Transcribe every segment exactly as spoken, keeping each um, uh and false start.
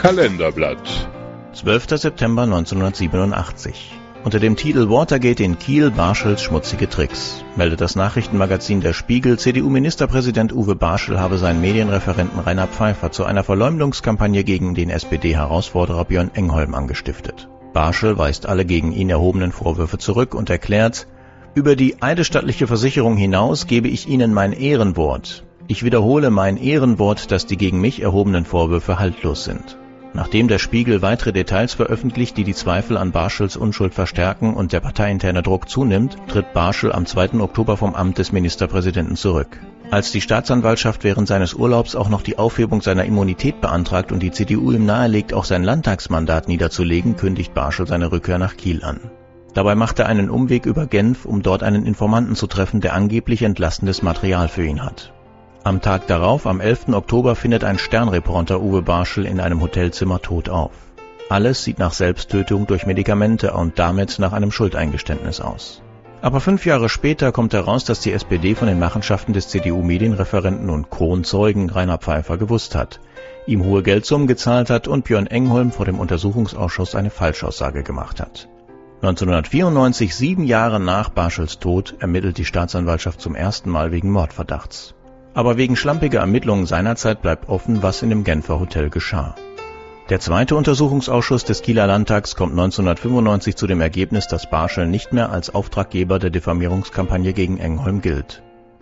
Kalenderblatt. zwölfter September neunzehnhundertsiebenundachtzig. Unter dem Titel Watergate in Kiel, Barschels schmutzige Tricks meldet das Nachrichtenmagazin Der Spiegel, C D U-Ministerpräsident Uwe Barschel habe seinen Medienreferenten Rainer Pfeiffer zu einer Verleumdungskampagne gegen den S P D-Herausforderer Björn Engholm angestiftet. Barschel weist alle gegen ihn erhobenen Vorwürfe zurück und erklärt: Über die eidesstattliche Versicherung hinaus gebe ich Ihnen mein Ehrenwort. Ich wiederhole mein Ehrenwort, dass die gegen mich erhobenen Vorwürfe haltlos sind. Nachdem der Spiegel weitere Details veröffentlicht, die die Zweifel an Barschels Unschuld verstärken und der parteiinterne Druck zunimmt, tritt Barschel am zweiten Oktober vom Amt des Ministerpräsidenten zurück. Als die Staatsanwaltschaft während seines Urlaubs auch noch die Aufhebung seiner Immunität beantragt und die C D U ihm nahelegt, auch sein Landtagsmandat niederzulegen, kündigt Barschel seine Rückkehr nach Kiel an. Dabei macht er einen Umweg über Genf, um dort einen Informanten zu treffen, der angeblich entlastendes Material für ihn hat. Am Tag darauf, am elften Oktober, findet ein Sternreporter Uwe Barschel in einem Hotelzimmer tot auf. Alles sieht nach Selbsttötung durch Medikamente und damit nach einem Schuldeingeständnis aus. Aber fünf Jahre später kommt heraus, dass die S P D von den Machenschaften des C D U-Medienreferenten und Kronzeugen Rainer Pfeiffer gewusst hat, ihm hohe Geldsummen gezahlt hat und Björn Engholm vor dem Untersuchungsausschuss eine Falschaussage gemacht hat. neunzehnhundertvierundneunzig, sieben Jahre nach Barschels Tod, ermittelt die Staatsanwaltschaft zum ersten Mal wegen Mordverdachts. Aber wegen schlampiger Ermittlungen seinerzeit bleibt offen, was in dem Genfer Hotel geschah. Der zweite Untersuchungsausschuss des Kieler Landtags kommt neunzehnhundertfünfundneunzig zu dem Ergebnis, dass Barschel nicht mehr als Auftraggeber der Diffamierungskampagne gegen Engholm gilt.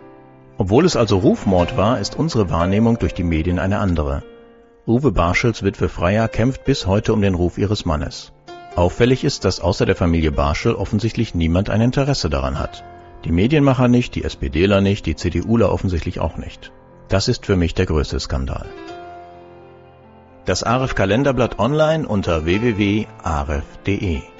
Obwohl es also Rufmord war, ist unsere Wahrnehmung durch die Medien eine andere. Uwe Barschels Witwe Freya kämpft bis heute um den Ruf ihres Mannes. Auffällig ist, dass außer der Familie Barschel offensichtlich niemand ein Interesse daran hat. Die Medienmacher nicht, die SPDler nicht, die CDUler offensichtlich auch nicht. Das ist für mich der größte Skandal. Das A R E F Kalenderblatt online unter w w w punkt a r e f punkt d e